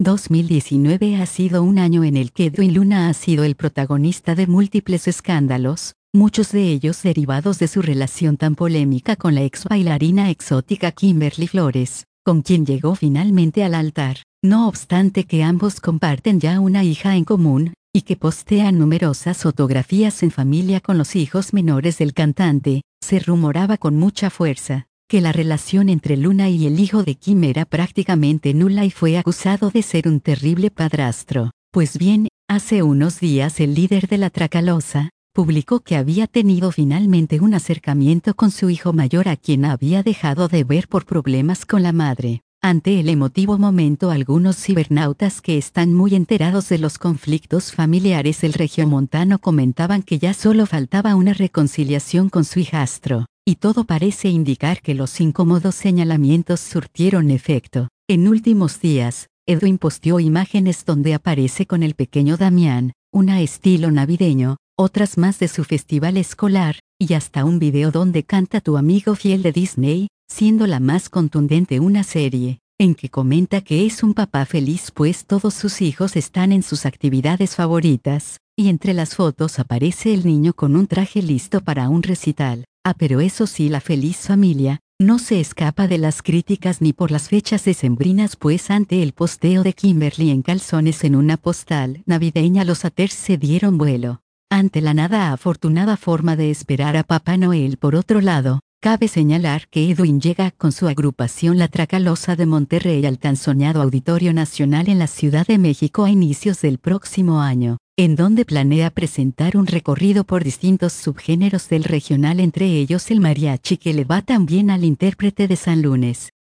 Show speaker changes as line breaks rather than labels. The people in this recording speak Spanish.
2019 ha sido un año en el que Edwin Luna ha sido el protagonista de múltiples escándalos, muchos de ellos derivados de su relación tan polémica con la ex bailarina exótica Kimberly Flores, con quien llegó finalmente al altar. No obstante que ambos comparten ya una hija en común, y que postean numerosas fotografías en familia con los hijos menores del cantante, se rumoraba con mucha fuerza que la relación entre Luna y el hijo de Kim era prácticamente nula y fue acusado de ser un terrible padrastro. Pues bien, hace unos días el líder de la Tracalosa publicó que había tenido finalmente un acercamiento con su hijo mayor a quien había dejado de ver por problemas con la madre. Ante el emotivo momento, algunos cibernautas que están muy enterados de los conflictos familiares del regiomontano comentaban que ya solo faltaba una reconciliación con su hijastro. Y todo parece indicar que los incómodos señalamientos surtieron efecto. En últimos días, Edwin posteó imágenes donde aparece con el pequeño Damián, una estilo navideño, otras más de su festival escolar, y hasta un video donde canta Tu amigo fiel de Disney, siendo la más contundente una serie, en que comenta que es un papá feliz pues todos sus hijos están en sus actividades favoritas, y entre las fotos aparece el niño con un traje listo para un recital. Pero eso sí, la feliz familia no se escapa de las críticas ni por las fechas decembrinas, pues ante el posteo de Kimberly en calzones en una postal navideña los haters se dieron vuelo. Ante la nada afortunada forma de esperar a Papá Noel. Por otro lado, cabe señalar que Edwin llega con su agrupación La Tracalosa de Monterrey al tan soñado Auditorio Nacional en la Ciudad de México a inicios del próximo año, en donde planea presentar un recorrido por distintos subgéneros del regional, entre ellos el mariachi, que le va tan bien al intérprete de San Lunes.